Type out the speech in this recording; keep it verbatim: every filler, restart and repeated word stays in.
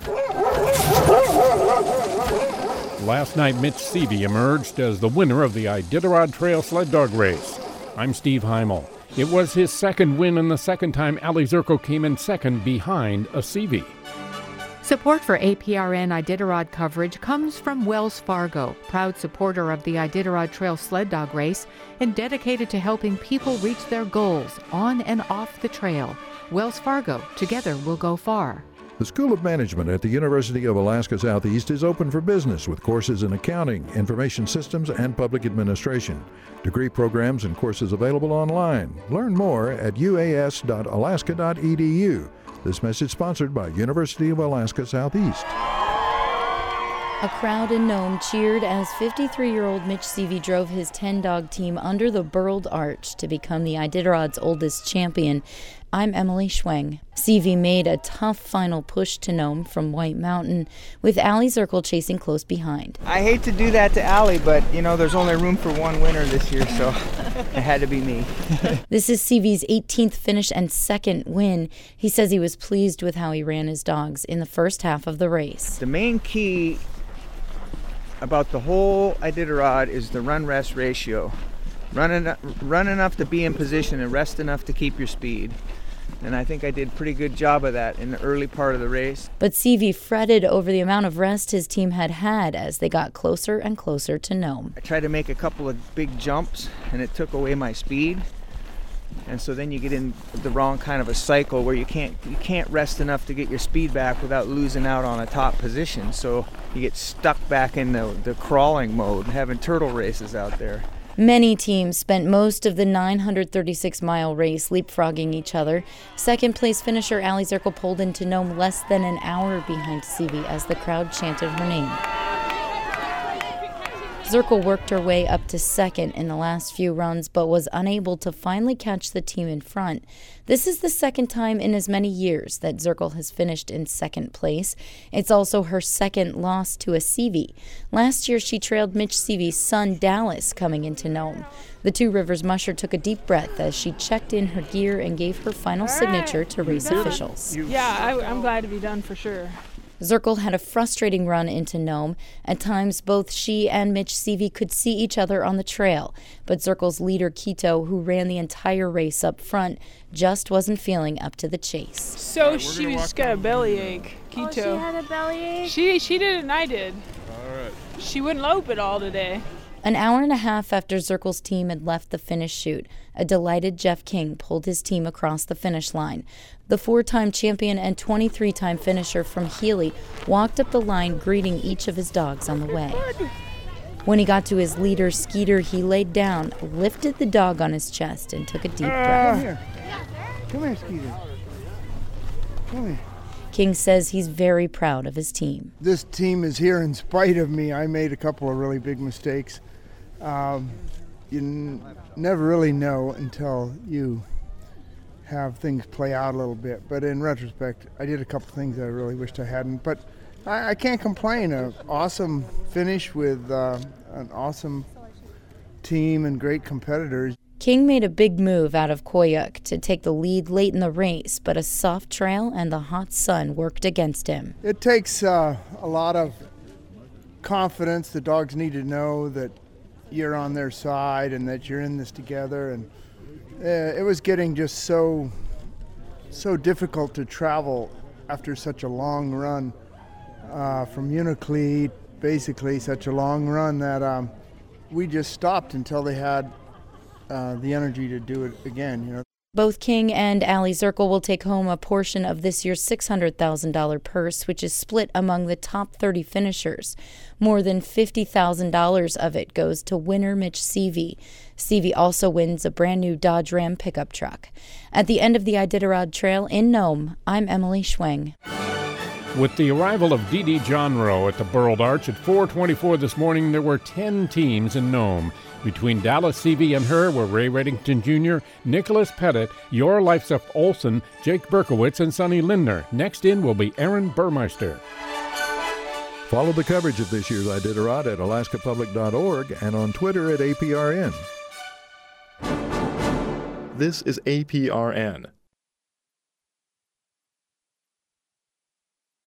Last night, Mitch Seavey emerged as the winner of the Iditarod Trail Sled Dog Race. I'm Steve Heimel. It was his second win and the second time Ali Zirkle came in second behind a Seavey. Support for A P R N Iditarod coverage comes from Wells Fargo, proud supporter of the Iditarod Trail Sled Dog Race and dedicated to helping people reach their goals on and off the trail. Wells Fargo, together we'll go far. The School of Management at the University of Alaska Southeast is open for business with courses in accounting, information systems, and public administration. Degree programs and courses available online. Learn more at u a s dot alaska dot e d u. This message sponsored by University of Alaska Southeast. A crowd in Nome cheered as fifty-three-year-old Mitch Seavey drove his ten-dog team under the Burled Arch to become the Iditarod's oldest champion. I'm Emily Schweng. Seavey made a tough final push to Nome from White Mountain, with Ali Zirkle chasing close behind. I hate to do that to Ali, but, you know, there's only room for one winner this year, so it had to be me. This is Seavey's eighteenth finish and second win. He says he was pleased with how he ran his dogs in the first half of the race. The main key about the whole Iditarod is the run-rest ratio. Run, en- run enough to be in position and rest enough to keep your speed. And I think I did a pretty good job of that in the early part of the race. But Seavey fretted over the amount of rest his team had had as they got closer and closer to Nome. I tried to make a couple of big jumps, and it took away my speed. And so then you get in the wrong kind of a cycle where you can't you can't rest enough to get your speed back without losing out on a top position. So you get stuck back in the, the crawling mode, having turtle races out there. Many teams spent most of the nine hundred thirty-six mile race leapfrogging each other. Second place finisher Ali Zirkle pulled into Nome less than an hour behind Seavey as the crowd chanted her name. Zirkle worked her way up to second in the last few runs, but was unable to finally catch the team in front. This is the second time in as many years that Zirkle has finished in second place. It's also her second loss to a Seavey. Last year, she trailed Mitch Seavey's son, Dallas, coming into Nome. The Two Rivers musher took a deep breath as she checked in her gear and gave her final All signature right. to race officials. Yeah, I, I'm glad to be done for sure. Zirkle had a frustrating run into Nome. At times, both she and Mitch Seavey could see each other on the trail, but Zirkle's leader, Quito, who ran the entire race up front, just wasn't feeling up to the chase. So right, she just got a bellyache, Quito. Oh, she had a bellyache? She, she did it and I did. All right. She wouldn't lope at all today. An hour and a half after Zirkle's team had left the finish chute, a delighted Jeff King pulled his team across the finish line. The four-time champion and twenty-three-time finisher from Healy walked up the line greeting each of his dogs on the way. When he got to his leader, Skeeter, he laid down, lifted the dog on his chest, and took a deep breath. Come here. Come here, Skeeter. Come here. King says he's very proud of his team. This team is here in spite of me. I made a couple of really big mistakes. Um, you n- never really know until you have things play out a little bit. But in retrospect, I did a couple things that I really wished I hadn't. But I, I can't complain. An awesome finish with uh, an awesome team and great competitors. King made a big move out of Koyuk to take the lead late in the race, but a soft trail and the hot sun worked against him. It takes uh, a lot of confidence. The dogs need to know that you're on their side and that you're in this together. And uh, it was getting just so, so difficult to travel after such a long run uh, from Unalakleet, basically such a long run that um, we just stopped until they had Uh, the energy to do it again, you know. Both King and Ali Zirkle will take home a portion of this year's six hundred thousand dollars purse, which is split among the top thirty finishers. More than fifty thousand dollars of it goes to winner Mitch Seavey. Seavey also wins a brand new Dodge Ram pickup truck. At the end of the Iditarod Trail in Nome, I'm Emily Schweng. With the arrival of Dee Dee Johnroe at the Burled Arch at four twenty-four this morning, there were ten teams in Nome. Between Dallas Seavey and her were Ray Reddington Junior, Nicholas Pettit, Yor Leifseth Olson, Jake Berkowitz, and Sonny Lindner. Next in will be Aaron Burmeister. Follow the coverage of this year's Iditarod at alaska public dot org and on Twitter at A P R N. This is A P R N,